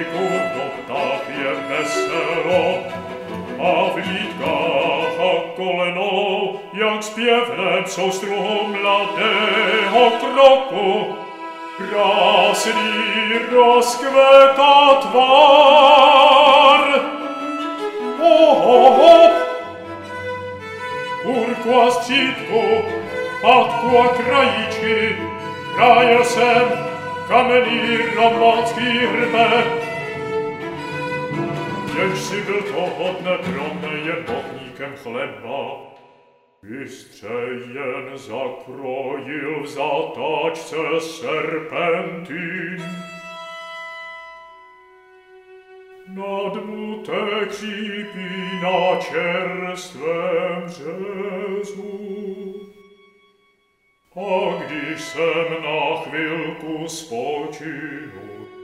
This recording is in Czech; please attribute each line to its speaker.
Speaker 1: brzdyku w notach je weselo, a w litkach a koleno, jak śpiewnem są strum mladego kroku, rasli rozkweta twar. O, kurkła z citku, patkła krajičky, kraje sem kamení romanský hrbe. Jež si byl toho dne pro mne jen bohníkem chleba, bystře jen zakrojil v zatáčce serpentín. Nadmutek chřípí na čerstvém březu. A když jsem na chvilku spočinu,